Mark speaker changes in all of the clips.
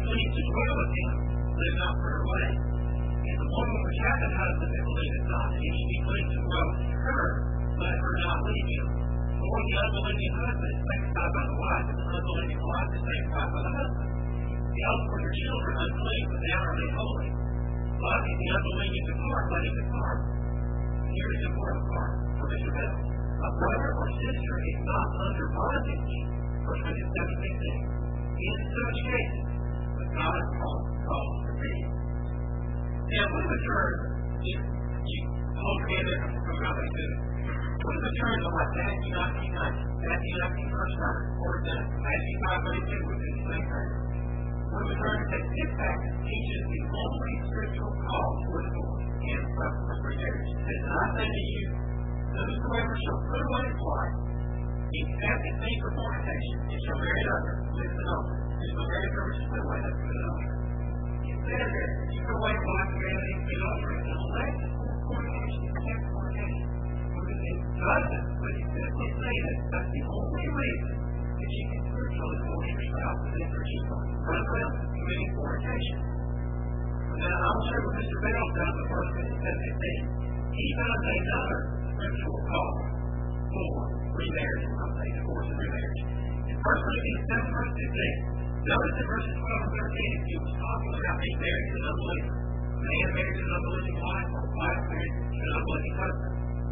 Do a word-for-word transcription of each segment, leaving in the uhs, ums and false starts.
Speaker 1: clean to dwell with him, live not for her way. And the woman which hath a husband and believeth not, and he should be clean to dwell with her, let her not leave him. For the unbelieving husband is sanctified by the wife, and the unbelieving wife is sanctified by the husband. The also for your children unclean, but now are they holy. But if the unbelieving depart, let him depart. Here is the important part for Mister Bell. A brother or sister is not under bondage. First Corinthians seven fifteen. In such cases, but God has called called to be. Now, what is the term? You, you hold your hand there and come out like this. What is the term of like Matthew nineteen ninety? Matthew nineteen verse nine, or the Matthew five thirty-two, which is the same thing. What is the term that this passage teaches the only scriptural call for divorce and for marriage? It says, I say to you, whosoever shall put away his wife, except it be for fornication, and shall marry another, lives an adultery. And shall marry her which is put away, that's an adultery. It says there, if you put away his wife, you marry an adultery, unless it's for fornication, except for fornication. It doesn't, but it simply say that that's the only reason that you can spiritually divorce your spouse is if there's just run around committing fornication. Now, I'll share what Mister Bell found in First Corinthians seven fifteen. He found another scriptural call for remarriage, I'll say divorce and remarriage. In First Corinthians seven verse fifteen, notice in verses twelve and thirteen, he was talking about being married to an unbeliever. A man married to an unbelieving wife, or a wife married to an unbelieving husband.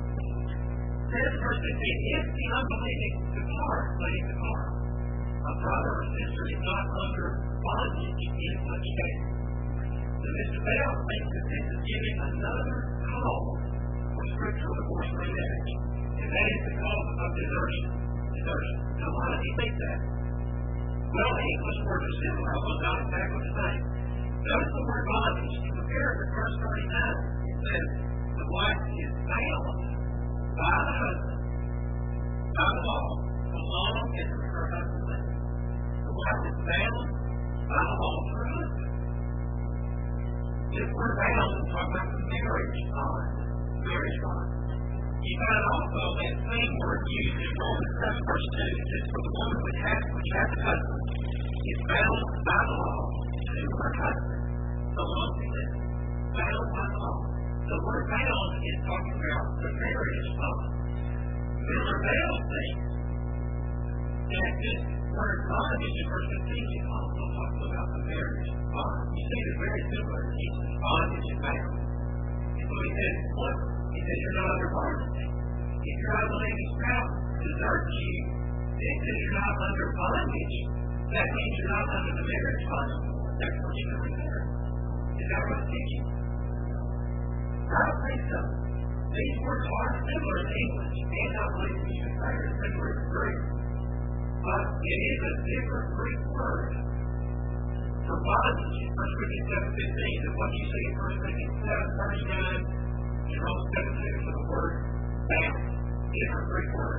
Speaker 1: Says verse fifteen, if the unbelieving depart, let him depart. A brother or sister is not under bondage in such cases. So Mister Bell thinks that this is giving another call for scriptural divorce and remarriage, and that is the cause of desertion. Desertion. Now, why does he think that? Well, the English words are similar, although not exactly the same. Notice the word bondage. In comparison to verse thirty-nine, it says the wife is bound by the husband, by the law, so long as her husband lives. The wife is bound by the law to her husband. This word bound is talking about the marriage bond. Marriage bond. You find also that same word used in Romans seven verse two. It says, for the woman which has, which has a husband is bound by the law to her husband, so long as he lives. Bound by the law. The word bound is talking about the marriage bond. Mister Bell thinks that this word bondage in verse fifteen is also talking about the marriage bond. You see, they're very similar. It's bondage and bound. And so he says, what? He says, you're not under bondage. If your unbelieving spouse deserts you, then it says you're not under bondage. That means you're not under the marriage bond anymore. That's what you can remember. Is that what it's teaching? I don't think so. These words are similar in English, and I believe you can say they're similar in Greek. But it is a different Greek word for bondage in First Corinthians seven fifteen than what you see in First Corinthians seven thirty-nine and Romans seven six for the word bound. Different Greek word.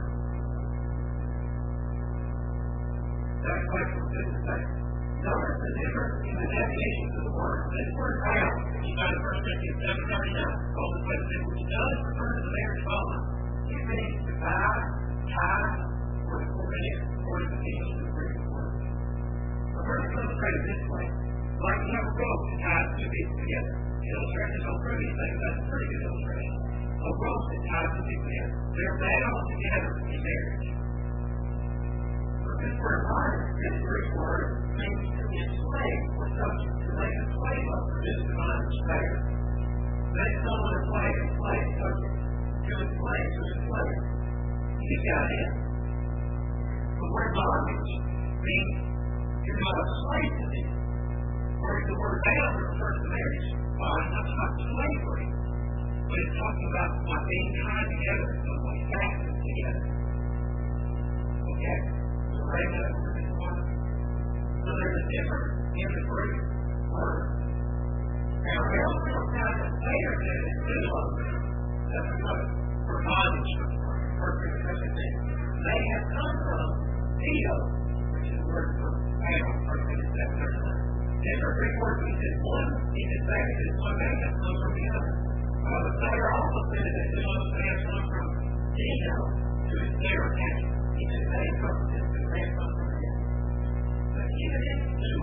Speaker 1: That question was the same. Notice the difference in the definitions of the word. This word bound, you find in First Corinthians seven thirty-nine, Romans seven six, which does refer to the marriage bond. It means to bind, tie, or to coordinate, or to continue to Greek word. So first illustrate it this way. Like you have a rope that ties two pieces together. The illustration is on previous things. That's a pretty good illustration. A rope that ties two pieces together. They're bound together in marriage. But this word bind, this Greek word, means to enslave or subject, to make a slave of for this divine slave. Make someone a slave, a slave subject. To enslave, to enslave. You got it. The word bondage means you're not a slave to this. Whereas the word bound refers to marriage. Bond, that's not slavery. But it's talking about not being tied together in some way, fastened together. Okay? So right now, so there's a difference in the Greek word. Now, we also have a later that is middle of them. That's what for bondage comes from. Perfect everything. They have come from Dio, which is the word for bound, perfect seven thirty-nine. Different Greek words, he says one, he says that, he says one man has come from the other. Uh, the Sayer also said that two other fans come from Dio to his Sarah. He said they come from this, and they come from him. But even if two of them,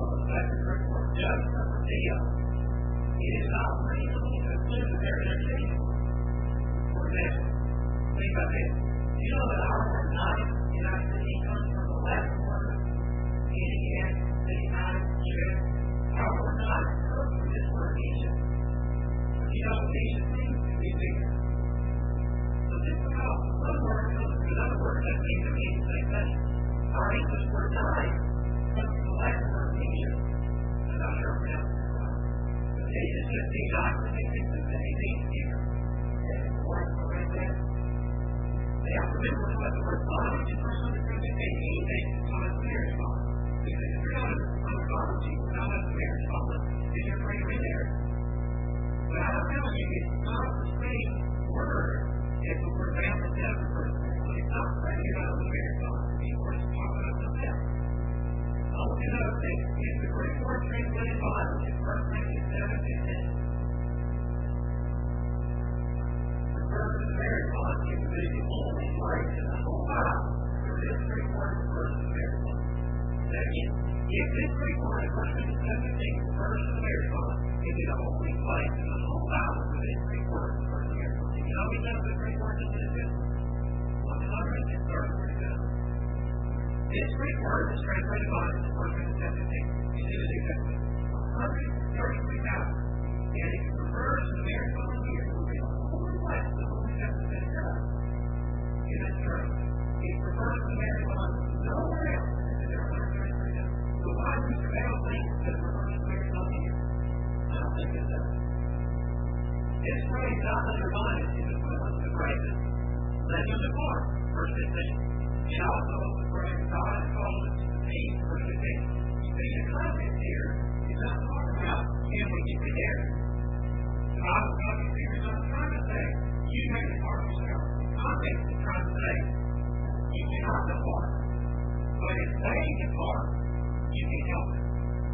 Speaker 1: that the first one just a deal. It is not reasonable to conclude that they're interchangeable. For example, think about this. You know that our word night in our city comes from the Latin word N E S, city night, Egypt. Our word night comes from this word Egypt. But you know what Egypt means? To be bigger. So just because one word comes from another word doesn't mean it means the same thing. Our English word night comes from the Latin word Egypt. I'm not sure if that's right. But Egypt just means night, but it means that it means bigger. That's important to right there. Now, remember what the word bondage is first understood as anything that's not a marriage bond. Because if you're not under bondage, you're not a marriage bond, then you're free to remarry. But I'm telling you, it's not the same word as the word bound to death refers to. So it's not saying you're not a marriage bond. People are just talking about something else. I want you to know that if the Greek word translated bondage in First Corinthians seven fifteen refers to the marriage bond, it would be the only place in the whole Bible where this Greek word refers to the marriage bond. Second, if this Greek word in First Corinthians seven fifteen refers to the marriage bond, it would be the only place in the whole Bible where this Greek word refers to the marriage bond. You know we know the Greek word is this. one hundred thirty percent. This Greek word is translated bondage in First Corinthians seven fifteen. You see the difference? one hundred thirty-three thousand. And if it refers to the marriage bond here, it will be the only place the only seven fifteen does. Is that true? It refers to the marriage bond nowhere else in the one hundred thirty-three thousand. So why does Mister Bell think that it refers to the marriage bond here? I don't think it does. This phrase, not under bondage, is equivalent to the phrases let them depart, verse fifteen. And also the phrase God has called us to peace, verse fifteen. You see, the context here is not talking about can we get together. The Bible context here is not trying to say you have to depart yourself. The context is trying to say you cannot depart. But if they depart, you can help them.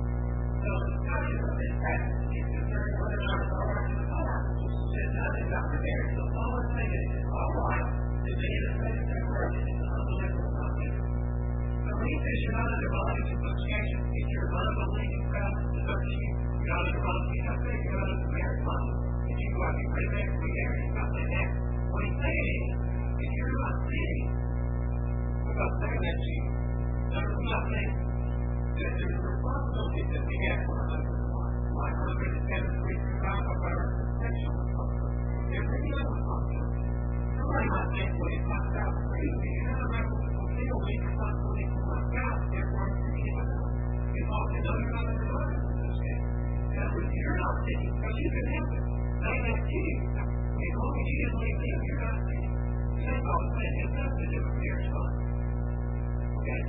Speaker 1: So the discussion of this passage is concerning whether or not it's all right to depart. Says nothing about the marriage. So Paul is saying that it's all right to be in a state of separation. It's unbelievable, not legal. So when he says you're not under bondage of subjection, if you're unbelieving spouse to search you, you're not under bondage. He's not saying you're not under marriage bondage. If you go out and get back to remarry, he's not saying that. What he's saying is, if you're not sinning, without saying that to you, I'm not saying that there's a responsibility that we have for our husband and wife. Like First Corinthians seven three through five, talk about our sexual responsibility. There's any other responsibility. Somebody might think, well, it's my spouse freely, and I'm not going to fulfill these responsibilities for my spouse, therefore I'm sinning in myself. It's all no, you're not under bondage in those cases. In other words, you're not sinning, but you can help it. They have to. As long as you didn't leave them, you're not sinning. The same Paul is saying, it has nothing to do with marriage bondage. Okay?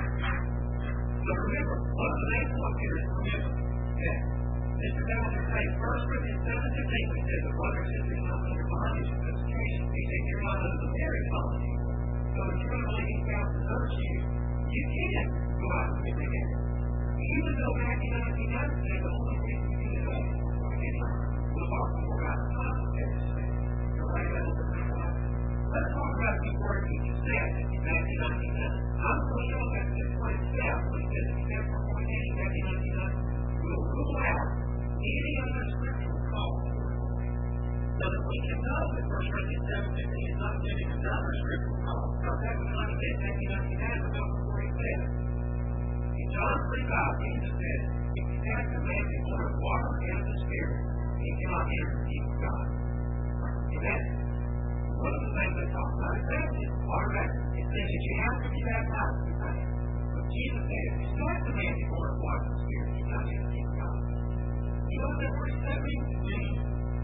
Speaker 1: So remember, one of the main points here is remember that Mister Bell is saying First Corinthians seven fifteen, which says the brother and sister is not under bondage in substitution. He says you're not under the marriage bondage. So if you're not letting spouse desert you, you can go out and get remarried. Even though Matthew nineteen nine says the only reason you can do that is for forgiveness. We'll talk more about the consequences. You're right about the consequences. Let's talk about before each step in Matthew nineteen nine. I'm going to show that this one step, which says except for fornication, Matthew nineteen nine, will rule out any other scriptural call for divorce. So that we can know that First Corinthians seven fifteen is not giving another scriptural call. Because that was not against Matthew nineteen nine without before he said. In John three five, Jesus said, if you ask a man to water water and of the Spirit, he cannot enter the kingdom of God. Amen. One of the things that talks about is baptism, water baptism. It says that you have to be baptized to be saved. But Jesus said, if you start the man to water water and the Spirit, he cannot enter the kingdom of God. You know what that word that means? It means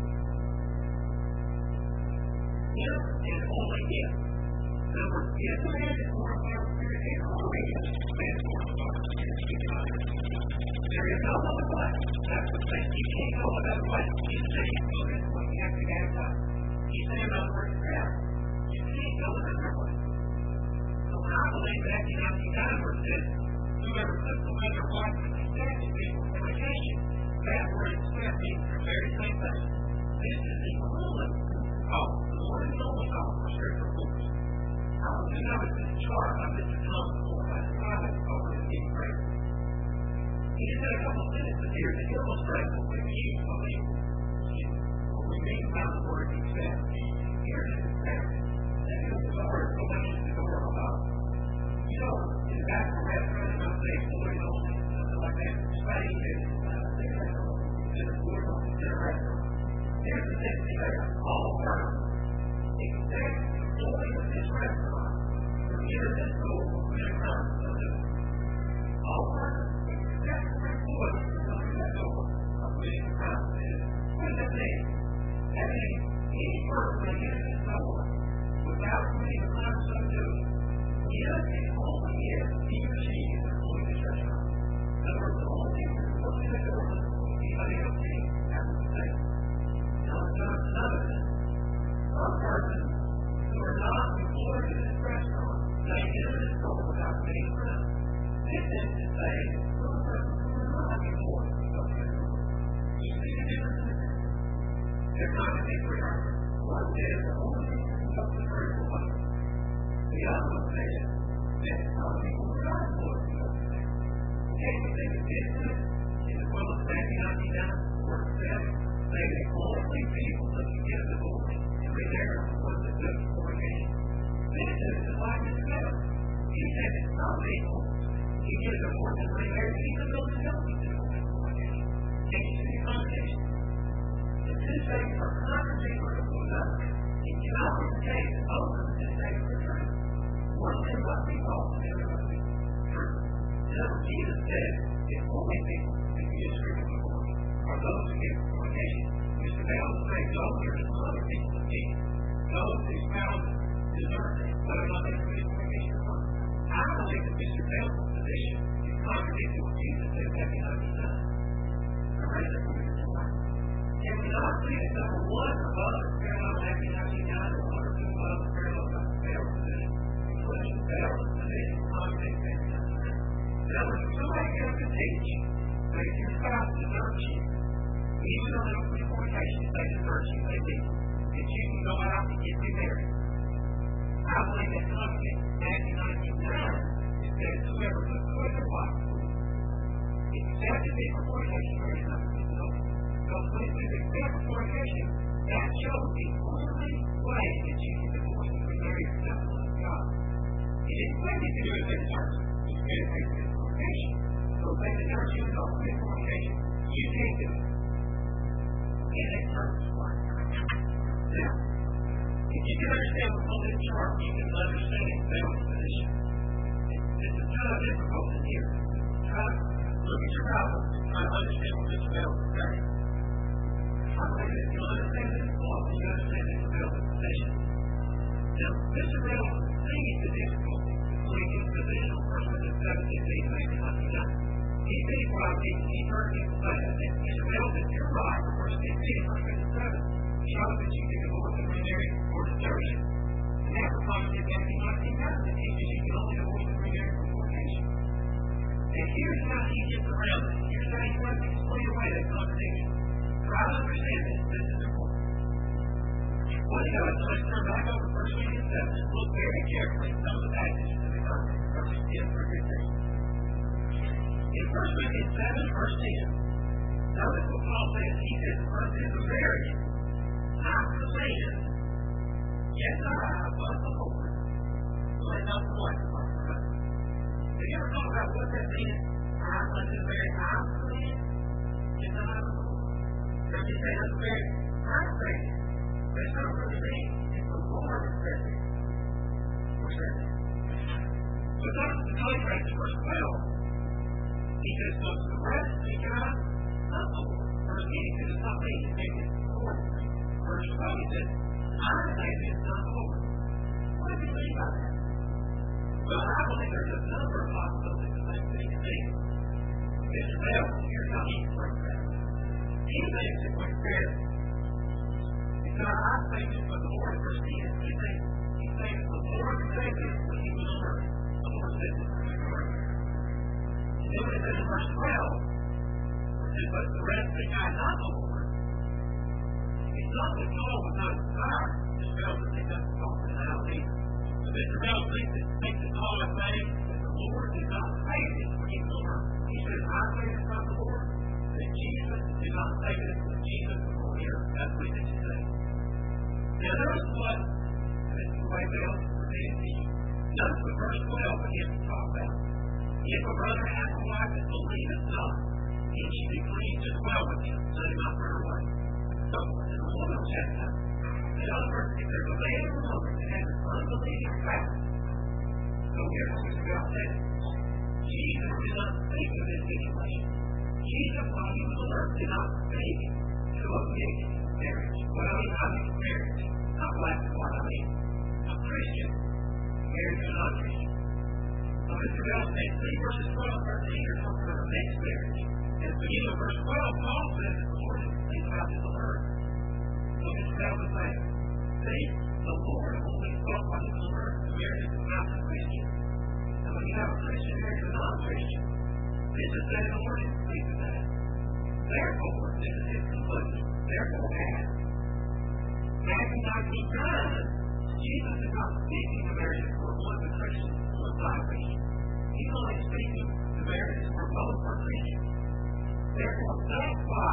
Speaker 1: if and only if. In other words, if the man is water water and the Spirit, and only if the man is water water and the Spirit, he cannot enter the kingdom of God. There is no other way. That's the thing. You can't go another way. Jesus said you can go this way. You have to be baptized. He said another word is prayer. You can't go another way. So when I believe Matthew nineteen nine where it says, whoever puts the mother wife and expect to be for fornication, that word expect means the very same thing. This is the only call, the one and only call for scriptural books. I want you to notice this chart by Mister Thomas before I describe it over the deep prayer. He just had a couple of sentences here to illustrate what we mean by what we mean by the word accept. Here it is accept. And this is the word so much to go about. You know, in back of the restaurant, I'm say boys only, something like that. Spanish is just boys only in a restaurant. Here's the sentence there. All work except employees of this restaurant from here this school will be assigned to them. All work except for employees from this school of which the crown is. What does that mean? That means any person that enters this door without committing a crime of some duty is and only is he or she is an employee of this restaurant. In other words, the only thing that's supposed to be doing is anybody else getting after the state. Now, there's another thing. Some persons who are not employed in this restaurant may enter this door without committing a crime. This is to say, some persons who are not employed in this restaurant. You see the difference in this? They're contradictory arguments. One says the only thing that's supposed to be critical life. The other one says that some people are not employed in this restaurant. Okay, but they can get this in the well of Matthew nineteen, where it says, they may only people that can get the Lord and be there for the good fornication. This is the life of God. He said that some people can get a divorce and remarry even though they don't get the Lord in fornication. Can you see the contradiction? The two things are contradictory to one another. It cannot be the case that both of the things are true. One thing must be false and the other must be true. Now, Jesus said that only people who can get spiritual divorce are those who get fornication. Mister Bell said those are some other people who get. Those whose spouses deserve it, whether or not they commit fornication or not. I believe that Mister Bell's position is contradicting what Jesus said back in ninety-nine. I read that from Mister White. Can we not see that number one above is parallel back in ninety-nine or one or two above is parallel to Mister Bell's position? Including Bell's position contradicts back in ninety-nine. Now, if somebody else can teach that if your spouse deserves you, even though they don't commit fornication, if they desert you, they leave. That you can go out and get remarried. I believe that contradicts Matthew nineteen-nine. It says, whoever puts away their wife, if you have to be for fornication, very not to be so. Because when it says except for fornication, that shows the only way that you can divorce and remarry yourself to God. It didn't say you can do it in church. You can do it in fornication. So if they desert you and don't commit fornication, you can't do it. And it hurts life. Now, if you can understand what's on this chart, you can understand Bell's position. This is kind of difficult to hear. Try to look at your Bible and try to understand what Mister Bell is saying. I believe that if you understand this law, you understand Mister Bell's position. Now, Mister Bell sees the difficulty between his position on First Corinthians seventeen and nineteen ninety-nine. He's been probably, he's heard people say that. And Mister Bell said, you're right, of course, fifteen, First Corinthians seven. Shows that you can divorce and remarry for desertion. And that's the contradiction in Matthew nineteen nine that teaches you can only divorce and remarry for fornication. And here's how he gets around it. Here's how he tries to explain away that contradiction. Try to understand this. This is important. What he does, let's turn back over to First Corinthians seven and look very carefully at some of the passages in the context. Verses ten through fifteen. In First Corinthians seven, verse ten, notice what Paul says. He says, first is a variant. Not the man. Yes, I was the Lord. Let not the wife of our brother. Have you ever thought about what that means? I was the very I was the man. Yes, I was the Lord. Now you say that's very I say it. But it's not really me. It's the Lord that says it. Or says it. So that's the contrast in verse twelve. He says, but the rest of God, not the Lord. Verse eight, he says, it's not me. It's me. It's the Lord. Verse twelve, he says, I say it's not the Lord. What does he mean by that? Well, I believe there's a number of possibilities of things that he can mean. Mister Bell, here's how he explains that. He thinks it when he says, he said, I say this, but the Lord, verse ten, he thinks, he thinks the Lord said this when he was on earth. The Lord said this when he was on earth. And then when it says in verse twelve, it says, but the rest of the guy, not the Lord. It's not that Paul was not inspired. Mister Bell doesn't think that's the Paul's personality. But Mister Bell thinks that, thinks that Paul is saying that the Lord did not say this when he told her. He said, I say this from the Lord. That Jesus did not say this when Jesus was on here. That's what he did say. Now notice what Mister Waybell presented to you. Notice what verse twelve begins to talk about. If a brother has a wife that believeth not, and she be pleased to dwell with him, so do not put her away. So, in the woman check that. In other words, if there's a man or a woman that has an unbelieving spouse, so here's what the girl said. Jesus did not speak of this situation. Jesus, while he was on earth, did not speak to a mixed marriage. Well, I mean, not mixed marriage. Not black and white, I mean. A Christian married to a non-Christian. So Mister Bell said, three verses twelve, thirteen are talking about a mixed marriage. And at the beginning of verse twelve, Paul says that the Lord didn't think about this on earth. So Mister Bell was saying, see, the Lord only spoke while he was on earth to marriage to not a Christian. And when you have a Christian married to a non-Christian, this is that the Lord didn't speak of that. Therefore, this is his conclusion. Therefore, as Matthew nineteen nine, Jesus is not speaking to marriages where one's a Christian and one's not a Christian. He's only speaking to marriages where both are Christian. Therefore, that's why,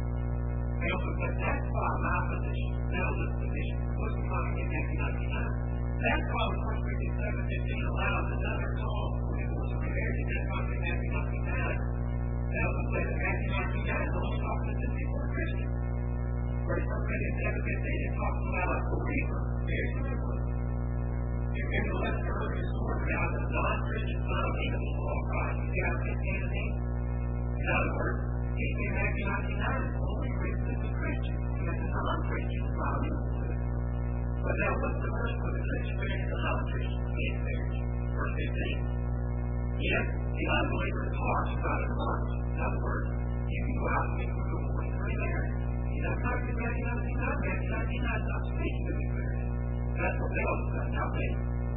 Speaker 1: I also said, that's why my position, Nelda's position, was coming in Matthew nineteen nine. That's why First Corinthians seven fifteen allows another call when it was married in Matthew nineteen nine. Nelda said that Matthew nineteen nine is only talking to people who are Christian. First Corinthians seven fifteen, it talks about a believer married to a woman. You remember the lesson earlier this morning about the non-Christian son of Eden, the law of Christ. You got to fit hand in hand. In other words, he said Matthew nineteen nine is only written to the Christian, and the non-Christian is not able to it. But now what's the verse for the Christian marriage and the non-Christian marriage? Verse fifteen. Yes, the unbeliever is harsh about his heart. In other words, you can go out and make a divorce and remarry. You know, Matthew nineteen nine, Matthew nineteen nine is not speaking of this marriage. That's what Bell said, not me.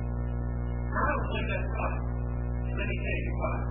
Speaker 1: I don't believe that's right. Let me tell you why.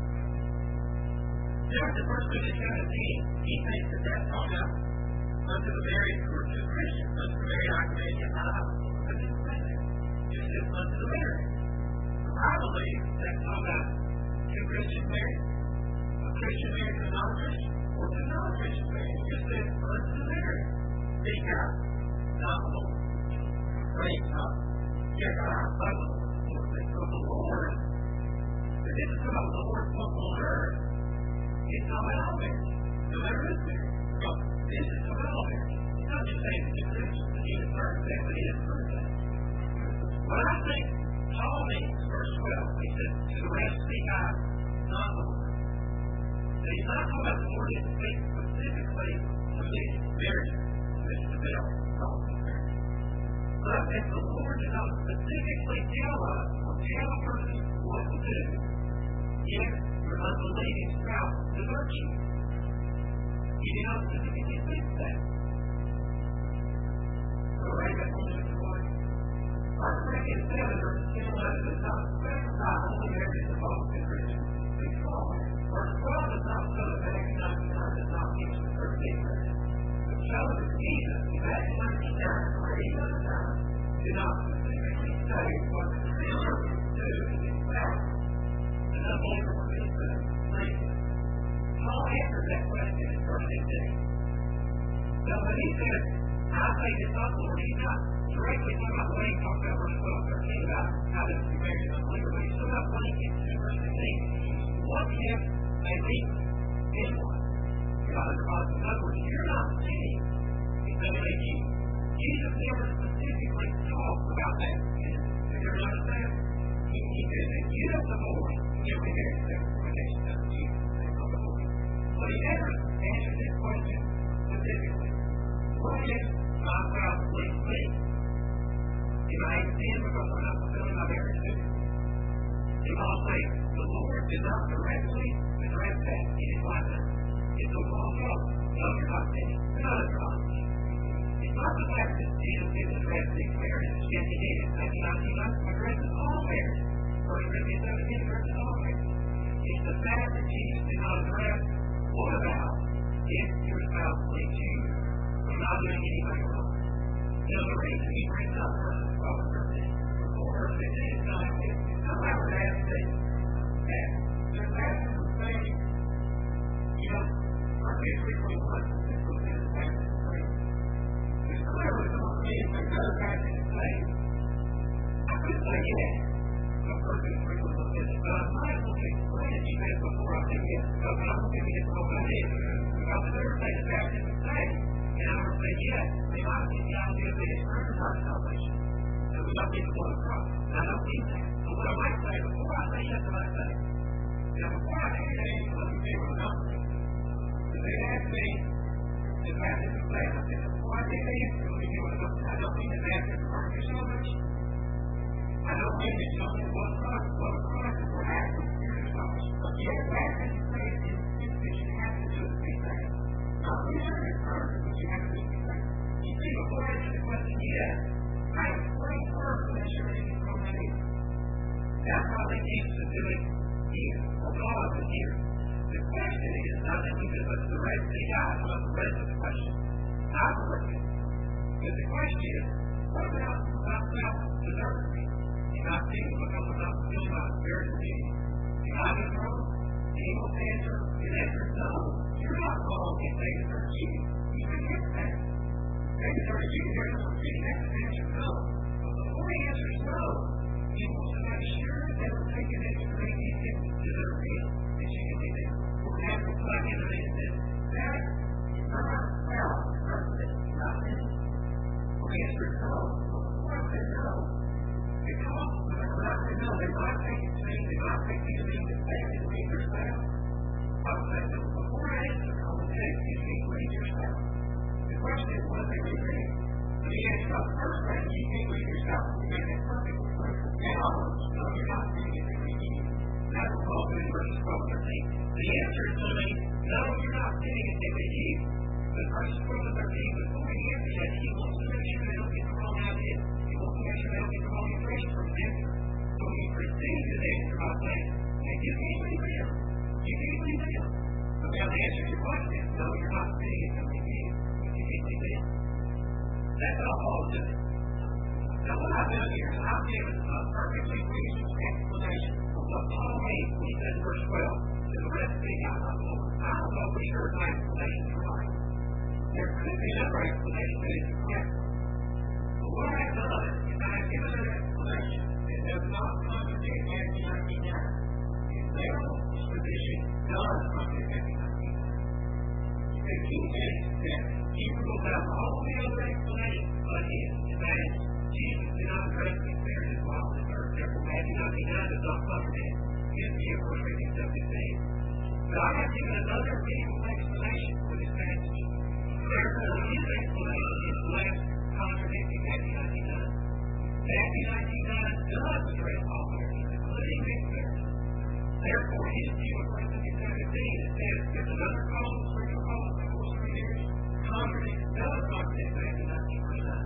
Speaker 1: There in First Corinthians seventeen, he thinks that that's talking about unto the married or to Christians. Unto the married, I can make it not. But it didn't say that. It says unto the married. I believe that's talking about two Christians married, a Christian married to a non-Christian, or to a non-Christian married. It just says unto the married. Seek out, not the Lord. Praise God. Yes, I love the Lord. It's from the Lord. But this is about the Lord spoke on earth. It's not about marriage. No matter who's married. No, this is about marriage. It's not just saying that Christians that need to serve that, but it is for that. What I think Paul means, verse twelve, he says, to the rest seek out, not the Lord. So he's not talking about the Lord didn't speak specifically to mixed marriages. Mister Bell, Paul. But if the Lord did not specifically tell us or tell a person what to do, if your unbelieving spouse deserts you, he did not specifically say that. So right back on Mister White. First Corinthians seven, verse ten, eleven does not specify only marriages of both and Christians. Verse twelve does not show that Matthew nineteen nine does not teach the thirteenth marriage. It shows that Jesus, in Matthew nineteen nine, or any other time, did not specifically say what the Christian would do to his spouse. And unbeliever would be the reason. Paul answered that question in verse fifteen. Now, when he says, I say this up, Lord, he's not directly talking about what he talked about verse twelve, thirteen, about how to be married to an unbeliever, but he's still not what he gets to verse fifteen. What if they meet anyone? God is causing. In other words, you're not sinning if they make you. Jesus never specifically talked about that. Did you ever understand? He, he said that you don't avoid every marriage recommendation of Jesus. But he never answered this question specifically. What if my spouse leaves me? Am I in sin because I'm not fulfilling my marriage duty? And Paul says, the Lord did not directly address that in his lifetime. It's a long job. No, you're not sinning. You're not a problem. It's not the fact that Jesus didn't address these marriages. Yes, he did. Matthew nineteen addresses all marriages. First Corinthians seventeen addresses all marriages. It's the fact that Jesus did not address what about if your spouse leaves you from not doing anything wrong. You know, the reason he brings up verses twelve and thirteen. Verse fifteen is not, it's not about nasty. that. There's after the saying, you know, our history will let us this was his after the saying. There's clearly some things that go back in the saying. I could say yes. The person is really look at it, but I might look at explain it to you before I say yes, because I'm going to get over my head. Because if they're saying it's after the saying, and I'm going to say yes, they might get the idea that it's earned our salvation. So we don't need to go across. And I don't mean that. So what I might say before I say yes, what I say. Now before I say yes, let me say what I'm not saying. If they ask me, if I have to say, I said, before I say yes, let me say what I'm not saying. I don't mean that after the earned your salvation. I don't mean that you don't need to go across. Go across is what happens in your salvation. But yes, after you say it, it's that you have to do it to be saved. Not the earned is earned, but you have to do it to be saved. You see, before I answer the question yes, I explain first to make sure that you come in. That's how they used to do it here, or all of it here. The question is not that we just look at the rest of the guy, but the rest of the question. Not the rest of it. But the question is, what about about self-deserving me? Am I thinking because I'm not feeling my spiritual needs? Am I in trouble? The able to answer? His answer is no. You're not wrong if they deserve you. You can get that. They deserve you. There's no reason that the answer is no. But before the answer is no, he wants to make sure that we're taking it to bring these things to their real. That you can be there. We're going to have to plug into this. That is not self-deserving. Not me. The answer is no. Before I say no, because when I say no, they might take it to me. They might take it to me that they can leave yourself. I'll say no. Before I answer, I will say you can't leave yourself. The question is, what do they leave me? Let me answer the first thing. You can't leave yourself. You make that perfectly clear. Now, no, you're not saying it. They leave you. That's all good in verses twelve and thirteen. The answer is to me, no, you're not saying it. They leave you. But verses twelve and thirteen, before he answers that, he wants to make sure they don't get the wrong idea. He wants to make sure they don't get the wrong impression from his answer. So he precedes his answer by saying, hey, you can't leave them. You can't leave them. So now the answer to your question is, no, you're not saying it. They leave you. But you can't leave them. That's all Paul is doing. Now what I've done here is I've given a perfectly reasonable explanation of what Paul means when he says in verse twelve to the rest of the guys on the Lord. I don't know for sure if my explanation is right. There could be another explanation that is correct. But what I've done is I've given an explanation that does not contradict Matthew nineteen nine. And their position does contradict Matthew nineteen nine. The King James says he rules out all the other explanations but his. And that is, Jesus did not address the experience while on this earth. Therefore, Matthew nineteen nine does not contradict his view of First Corinthians seventeen. But I have given another reasonable explanation for this passage. Therefore, his explanation is less contradicting Matthew nineteen nine. Matthew nineteen nine does address all marriages, including mixed marriages. Therefore, his view of First Corinthians seventeen that says there's another cause, spiritual cause before three years, contradicts, does contradict Matthew nineteen verse nine.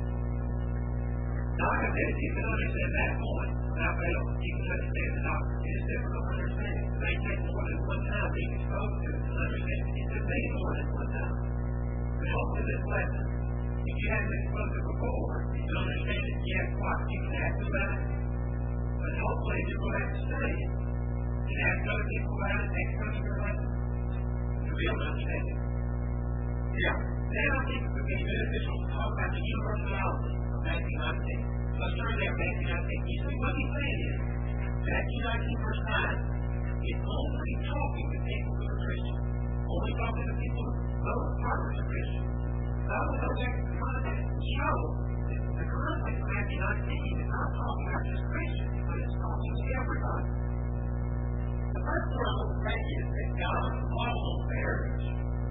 Speaker 1: Now, like I said, you can understand that point without fail. You can understand the doctrine. It is difficult to understand it. It may take more than one time being exposed to it to understand it. It could take more than one time. But hopefully this lesson, if you haven't exposed it before, you can understand it yet twice. You can ask about it. But hopefully you will have to study it and ask other people about it next time you learn it to be able to understand it. Now, now I think it would be beneficial to talk about the universality of Matthew nineteen. Let's turn there, Matthew nineteen. You see, what he's saying is, Matthew nineteen verse nine is only talking to people who are Christians. Only talking to people who are partners of Christians. So I will go back to the context and show that the context of Matthew nineteen is not talking about just Christians, but it's talking to everybody. The first point I want to make is that God's law on marriage.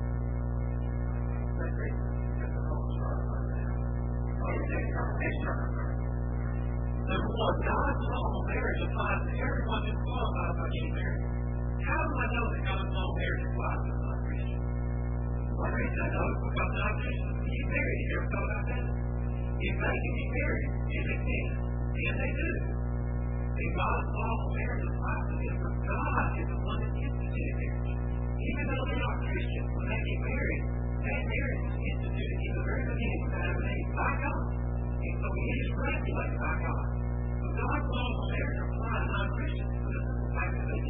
Speaker 1: Let's see. That's the whole story right now. Oh, you take it on next time. Number one, God's law on marriage applies to everyone who's qualified by getting married. How do I know that God's law on marriage applies to non-Christians? One reason I know is because non-Christians can get married. You ever thought about that? If they can get married, and they can, and they do, then God's law on marriage applies to them. But God is the one that instituted marriage. Even though they're not Christians, when they get married, that marriage is instituted in the very beginning of Adam and Eve by God. And so it is regulated by God. So God's law on marriage applies to non-Christians for the simple fact that they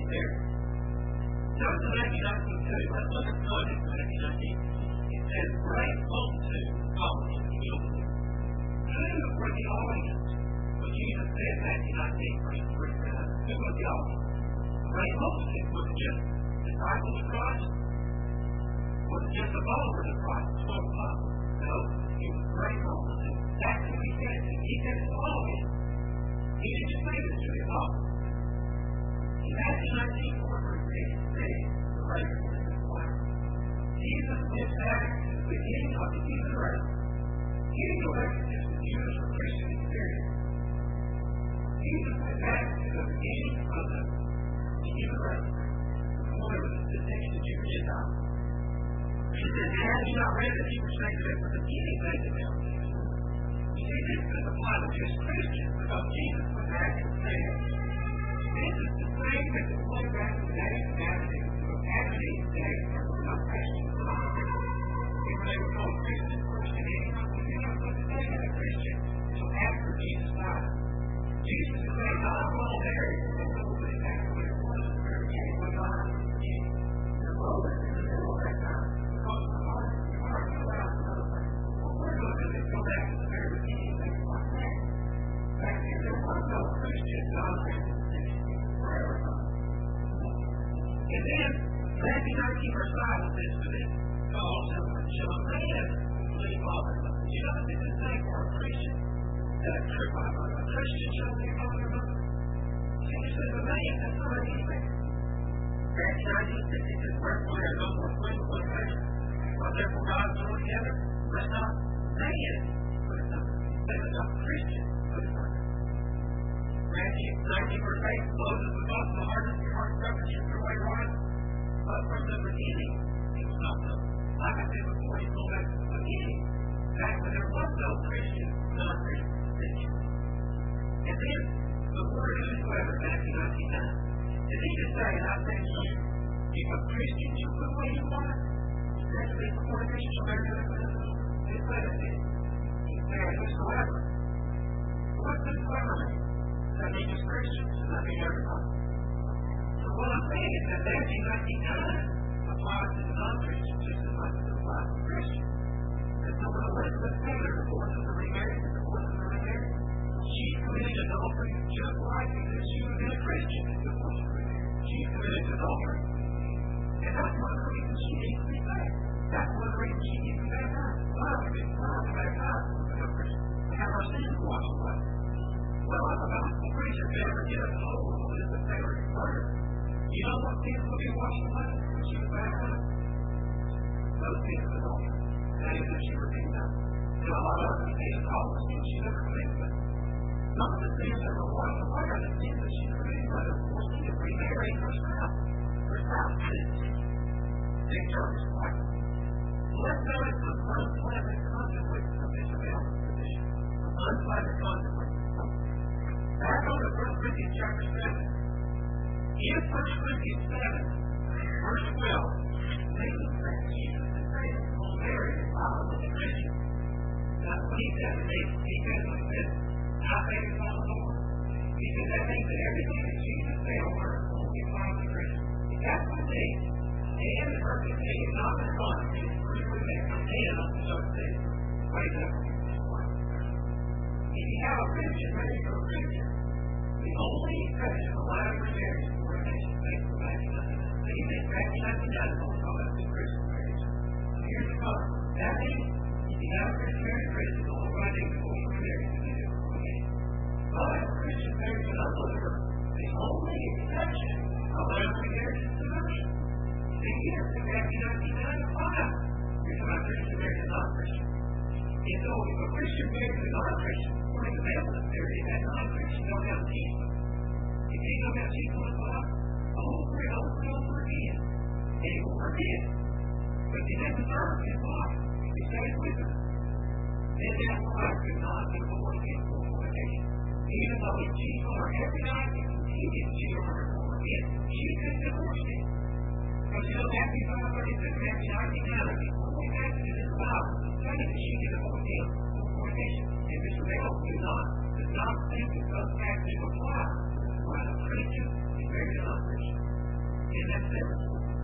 Speaker 1: Now, it's nineteen nineteen too. Let's look at the context of nineteen nineteen. It says, great multitude followed him. Who were the audience? When Jesus said nineteen nineteen, verse three, who was the audience? Great multitude. Was it just disciples of Christ? Was it just the followers of Christ? twelve apostles? No, it was great multitude. That's who he said. He said to all of them. He didn't just say this to the apostles. In nineteen nineteen, four through six, the race was in his life. Jesus went back to the beginning of the human race. Getting away from just the Jewish or Christian experience. Jesus went back to the beginning of the, the human race. Boy, was the distinction of Jew and Gentile. He said, had you not read that you were saying that from the beginning they did not believe. You see, this doesn't apply to just Christians, because Jesus was back to the same. This is the same that was way back in the days of Adam and Eve. Adam and Eve's days were not Christians. If they were called Christians first, and any company did not put the name of a Christian until after Jesus died. Jesus is saying, not all there is a little bit back to where it was at the very beginning when God was the beginning. The moment in the middle of that time, because the heart of the heart goes out to another thing. What we're going to do is go back to the very beginning and make it like that. Back then, there was no Christian God there. And then, Matthew nineteen, verse five says to them, God shall a man believe Father. You know, this is saying for a Christian, that a, a Christian shall be Father or Mother. Jesus says a man, that's not anything. Matthew nineteen, six, he says, wherefore there are no more twins, one flesh. Well, therefore God is joined together. Let not man put it under. Let not Christian put it under. Matthew nineteen, verse eight, Moses was off the hardness of your heart, stubborn, should your way right. But from the beginning, it was not so. Like I said before, you go back to the beginning, back when there was no Christian, non-Christian distinction. And then, the word whosoever, Matthew nineteen nine, did he just say, and I say to you, if a Christian shall put away his wife, that's the fornication shall bear to the It said it. He said, whosoever. What's whosoever mean? Does that mean just Christians? Does that mean everybody? So what I'm saying is that Matthew nineteen nine applies to the non-Christians just as much as it applies to Christians. And so when Elizabeth Taylor divorces the remarried, the divorces the remarried, she committed adultery just like because she was a Christian and divorced the remarried. She committed adultery. And that's one of the reasons she needs to be saved. That's one of the reasons she needs to be baptized. Why are we being baptized to become Christians? To have our sins washed away. Well, I'm about to preach a better get a hold of Elizabeth Taylor in prayer. You know what sins will be washed away when she was baptized? Those sins of adultery. That is if she repeats them. And a lot of other sins, all the sins she never committed. But some of the sins that were washed away are the sins that she committed, whether forcing to remarry her spouse. Her spouse didn't. They charge us twice. Let's notice the unpleasant consequences of this available position. The unpleasant consequences. Back on to First Corinthians chapter seven. In First Corinthians seven, verse twelve, Satan says Jesus is saying, well, Mary is following the Christian. That's what he said. He said, he said, I think it's not the Lord. He said, that means that everything that Jesus said on earth only applies to Christians. That's what it means. And the person is not the Son. It's clearly that command of the Son says, wait up. If you have a Christian ready for a Christian, the only exception allowed to marriage is fornication based on Matthew nineteen. So you think Matthew nineteen is only talking about the Christian marriage. So here's the problem. That means if you have a Christian marriage, Christian is the only right thing before you marry to do fornication. But a Christian marriage is not believer. The only exception allowed to marriage is conversion. See here, in Matthew nineteen nine five, you're talking about Christian marriage is not Christian. And so if a Christian marriage is not Christian, according to Methodist theory, that non-Christian don't have peace. If they don't have peace with God, over and over and over again, they will forget. But they never serve his life. He stays with them. Then that wife could not be born again for fornication. Even though he cheats on her every night, and continues to cheat on her over again, she couldn't divorce him. Because you know, Matthew five thirty-six, Matthew nineteen nine, the only passage in the Bible saying that she can divorce him for fornication. And Mister Bell does not, does not think that those passages apply to the Christian and married to non-Christian. And that's it.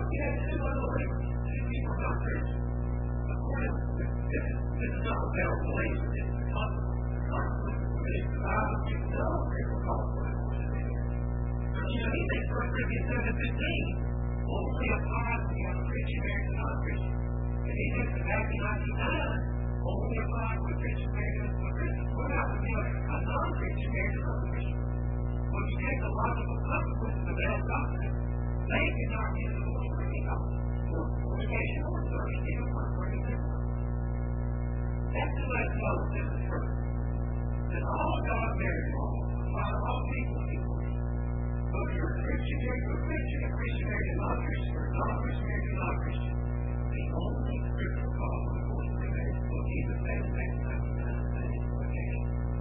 Speaker 1: you have two unbelievers, two people not Christians. Of course, this, this, this is not a battle of belief. It's a consequence. But it's the Bible gives no critical consequences. But you know, he thinks First Corinthians seven fifteen only applies to young Christian married and non-Christian. And he thinks that Matthew nineteen nine only applies to Christian married and non-Christian. What about the a non-Christian married and non-Christian? When you take the logical consequences of that doctrine, they cannot get the Lord for any or fornication or thirst, even for fornication. That's the last note in the truth. That all God married law apply to all people equally. Whether you're a Christian married or a Christian, a Christian married and non-Christian, or a non-Christian married and non-Christian, the only critical cause of divorce is that will be the same next time you have the same fornication.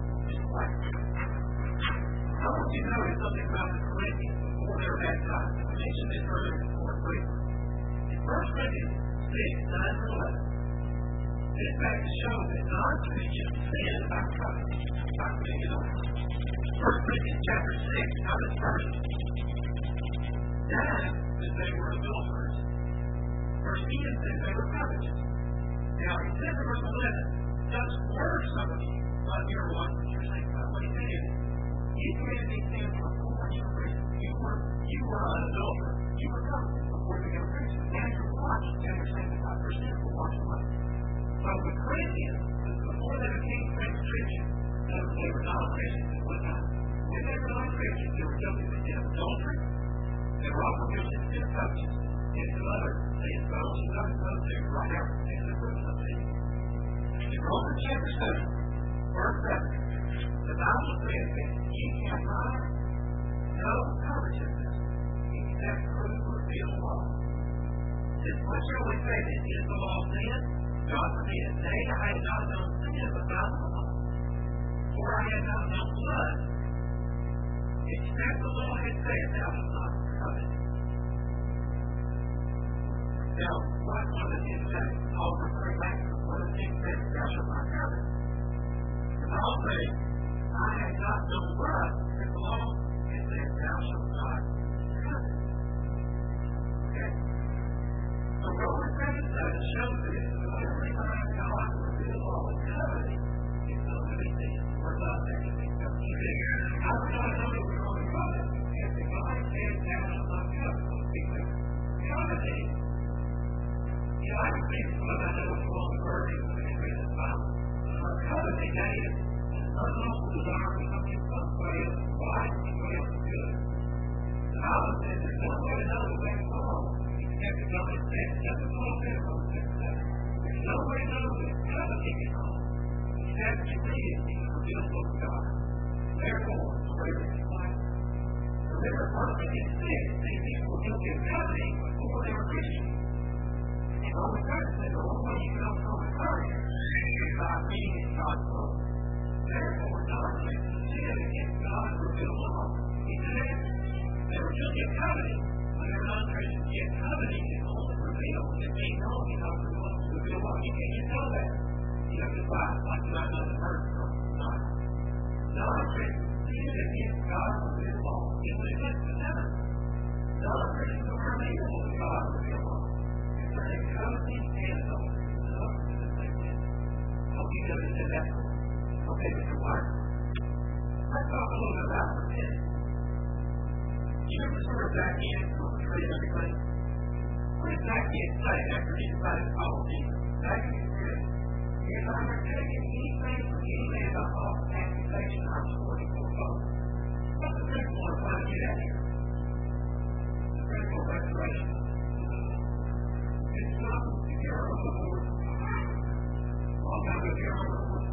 Speaker 1: I want you to notice something about the Corinthians before they were baptized. I mentioned this earlier before briefly. In First Corinthians six, nine through eleven, this fact shows that non-Christians sin about covenant, about putting it on. First Corinthians chapter six, notice first. nine says they were adulterers. Verse ten says they were covetous. Now, he says in verse eleven, such were some of you, but you're what you're saying about what he said. You committed these sins before you were Christian. You were, you were an adulterer. You were covetous before you became Christian. Now you're watching, and you're sanctified. Your sins were washed away. So the Corinthians, before they became Christians, they were not Christians at one time. When they were not Christians, they were guilty of sin of adultery. They were also guilty of sin of covetousness. And some other things, but I should not know they were right out in the room of things. In Romans chapter seven, verse seven, the Bible says that you can find no covetousness except through the revealed law. This what shall we say that is the law sin? God forbid. Nay, I had not known sin without the law. For I had not known blood, except the law had said, thou shalt not covet. Now, what one of the things that I'll refer back to one of the things that thou shalt not covet. The Bible says, I had not known blood, except the law had said, thou shalt not covet. Okay? So Romans seven seven shows this. The only time God will do the law of coveting is those of his things. We're not anything else. How do I know that we're going to covet? If the God says thou shalt not covet, because coveting, you know, I can think of what I know is wrong with virgin when they read the Bible. But coveting, that is an unlawful desire for something somebody else is right, somebody else is good. The Bible says there's no way to know that that's wrong. Except that God has said, that's what Paul said in Romans seven seven. There's no way to know that coveting is wrong. Except you read it in the revealed book of God. Therefore, praise is life. Remember, First Corinthians six, these people were guilty of coveting before they were Christians. And Romans seven said, the only way you can overcome a covenant is by reading in God's book. Therefore, non-Christians sin against God's revealed law. He said, they were guilty of coveting. When they're non-Christians, yet coveting is only revealed if they know He's not revealed law. You can't just know that. You have to buy it like you know the first from God. Non-Christians sin against God's revealed law. It's against the sinner. Non-Christians are unable to God's revealed law. Concerning coveting and adultery, the numbers is the same thing. Hope you understand that. Okay, Mister White. Let's talk a little bit about repentance. You ever sort of back in from the tree and everything? What did Zacchaeus say after he decided to follow Jesus? Zacchaeus said, if I have taken anything from any man by false accusation, I'm sworn before God. What's the principle of trying to get at here? The principle of restoration. It's not to get our own authority. All time to get our own authority.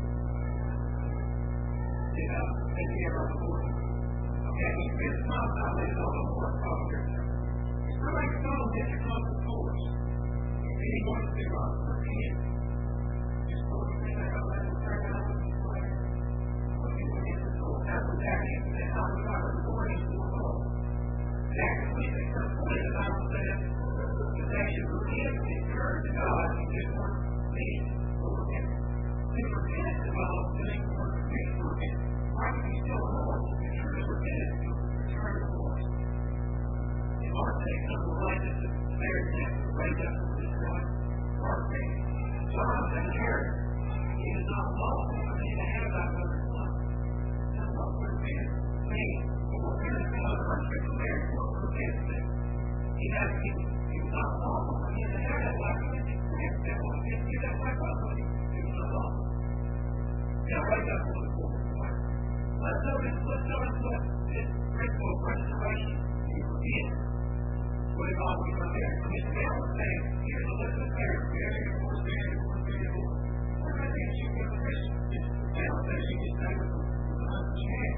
Speaker 1: You know, to get our own authority. Okay, it's not about this all the more popular. It's not like someone gets your close to force. If he wants to uh, repent, just go to the next level and turn out what he's doing. Okay, when it's the soul, that's what that is. And how we got authority to the soul. Actually, the first point the Bible says is that you repent and turn to God and just want me to repent. To repent involves doing what makes you repent. Why can you still hold? Repentance to return to the Lord. In order to become the righteousness people, people not lawful. I mean, they have that black woman. They want to get that black woman. People not lawful. Now, right up to the point. Let's notice, let's notice what this principle of restoration is. What it all means right there. I mean, the Bible is saying, here's a list of prayers. Very important, very important, very important. What are the things you can Christian? The Bible says you can say with the understand.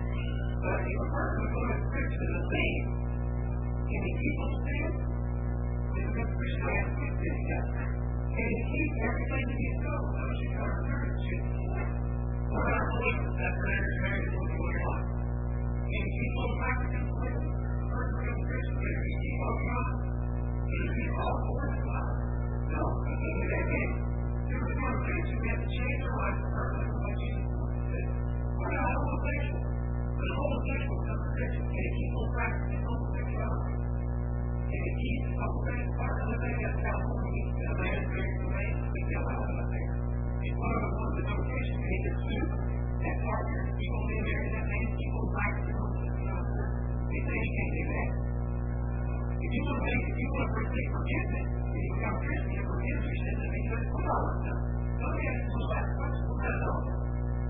Speaker 1: But if a person is going to preach to the theme, can he keep on saying? When you get Christian, I have to keep this together. Can he keep everything that he's told? I wish you could remember it. What are our beliefs that prayer is very important to your life? Can he keep on practicing the beliefs? A person becomes a Christian, can he keep on God? Can he keep all the words of God? No, he can't do that again. There was one thing we have to change our life to perfect what Jesus wants to do. We're not homosexual. But a homosexual becomes a Christian. Can he keep on practicing homosexuality? Can he keep homosexual? Part of the thing that's California, a man is married to a man, we tell how about there. If one of them wants to notation, can he get sued? That partner, keep on being married to that man, keep on practicing homosexuality. They say he can't do that. If you want to make, if you want to receive forgiveness, if you become a Christian, you forgive your sins and be good for all of them. Let me ask you a last question. What does all that?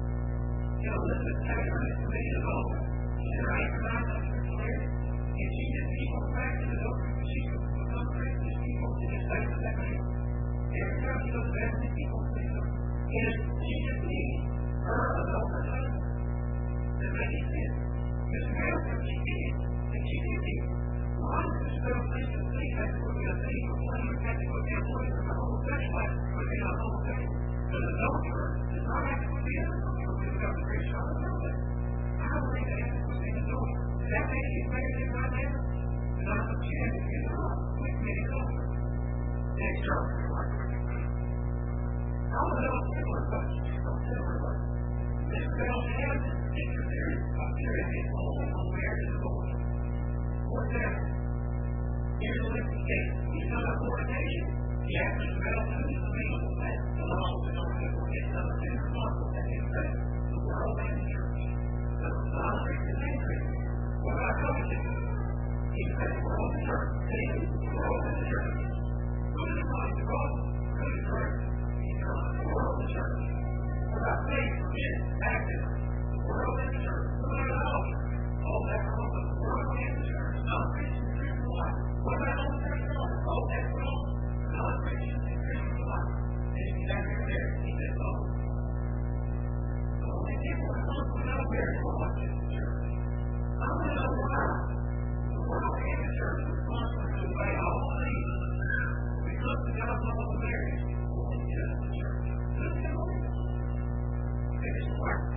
Speaker 1: You know, Elizabeth Taylor is committed adult. She recognized that for clear. If she just keep on practicing adultery, she could become Christian. Just keep on doing the same as that man. Every time she goes back to people, if she just needs her adult husband, then make it sense. Because whenever she did, and she did it, why does this little thing to think that we're going to think of one of the technical employees of a homosexual act, but they're not homosexual? But an adulterer does not have to be an adulterer when it becomes a Christian. I don't know that. I don't think that has to be an adulterer. That man is married in right now, and I have a chance to get it wrong. We commit adultery. Next chapter. I want to know similar questions. Don't tell everybody. This girl has this particular theory of purity only on marriage and abortion. For example, here's a list of cases. He's done abortion. He actually developed who is available at the law that don't have to get another thing responsible at his faith. The world and the church. So it's not a Christian increase. What about coaching? He said the world and the church. The world and the church. Who is the money to go? Who is correct? The world and the church. What about faith? Forget active. The world and the church. What about adultery? All that wrong with the world and the church. Not Christian and Christian life. What about homosexuality? All that wrong. Not Christian and Christian life. And if he's after there, he says, oh. The only people that want to know where to watch is the church. I want to know why the world and the church is responsible to obey all things. Because the God's law of marriage is only just the church. Doesn't it only? Finish the work.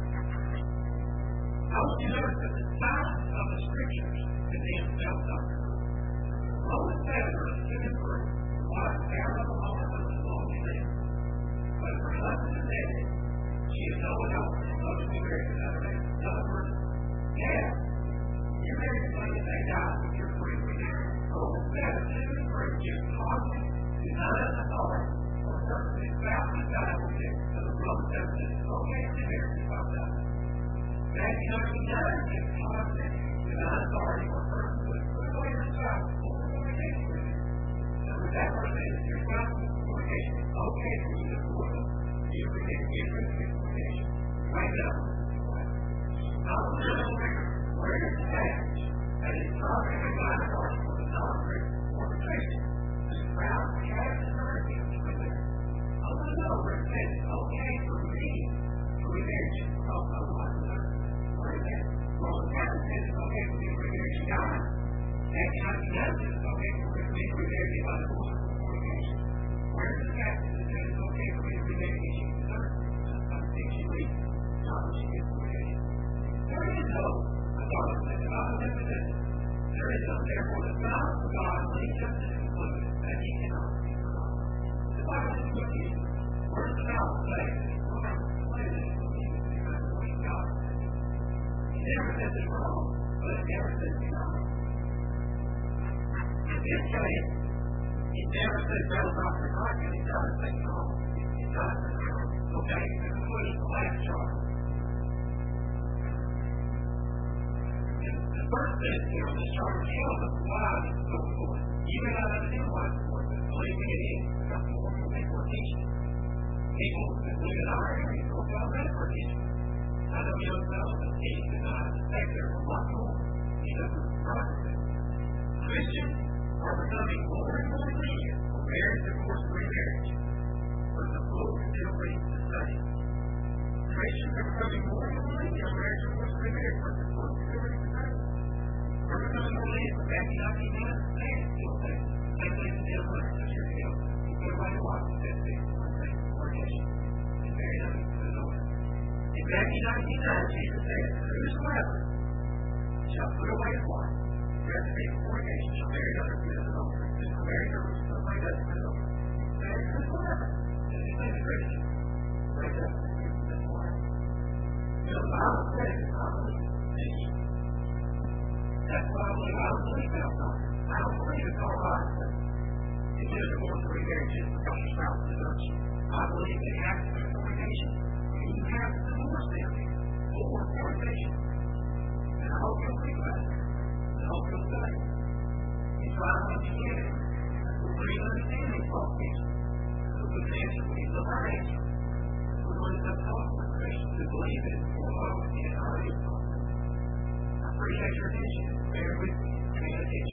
Speaker 1: I want you to notice that the silence of the scriptures condemns self-doctrine. Romans seven, verse two and three. What a terrible moment of the long sin. But if her husband is dead, she is no adultery, so to be married to another man. In other words, yeah, you're married to somebody that died, but you're free to marry. Romans seven, two and three. You're causing to none of the authority or a person whose spouse has died with you. So the Romans seven says it's okay to be married to spouse died. Matthew nineteen gives constant to none authority or a person who has put away your spouse or fornication with you. So with that person, if your spouse is fornication, it's okay for you to avoid them. You forget to get rid of your fornication. Right now, I will know where it's attached that is not recognized authority for the non-Christian fornication. The spouse has authority to do it. I want to know where it says it's okay for me to remarry you. Oh, otherwise, no. Where is that? Well, the Bible says it's okay for me to remarry you. God. That kind of does it. It's okay for me to remarry you by the rules of fornication. Where is the passage that says it's okay for me to remarry you? I'm thinking you leave. Not that you get fornication. There is no authority that the Bible never says. There is no, therefore, the God of God, when he comes to conclude that he cannot be forgotten. The Bible is looking. Where's the Bible say? Well, I'm saying that it's looking because of what God says. He never says it's wrong, but it never says it's wrong. In this case, he never says that's not for God, and he does say it's wrong. He does say it's wrong. Okay, the conclusion, the last chart. the first thing, you know, the chart tells us why this is so important. You may not understand why it's important, but believe me, it is. That's more people are teaching. People that live in our area don't tell that for teaching. I know young fellows that teach that I expect there a lot more. He doesn't progress. Christians are becoming more and more lenient for marriage and divorce remarriage, but the book still reads the same. Christians are becoming more and more lenient on marriage and divorce remarriage, but the book still reads the same. We're becoming more lenient back in nineteen ninety-nine, still saying the same thing as the other one hundred years ago. You put away the watch, that's it, one thing, fornication, and marry others to the Lord. And back in nineteen ninety, Jesus said, whosoever shall put away his wife, rather than fornication, shall marry others to the Lord, and shall marry others to the Lord, to the Lord. Marry whosoever. And he said to Christians, break up the use of this wife. You know, the Bible says, I believe this. That's why I believe I don't believe that doctrine. I don't believe it's all right to get a divorce or remarriage just because your spouse deserts you. I believe it has to be fornication. And you have to divorce them for fornication. And I hope you'll think about it. I hope you'll say it. You try to understand it. We're going to understand these false teachings. We're going to answer these of our age. We're going to talk with Christians who believe it for what we can already talk. I appreciate your attention. Bear with me. Pay attention.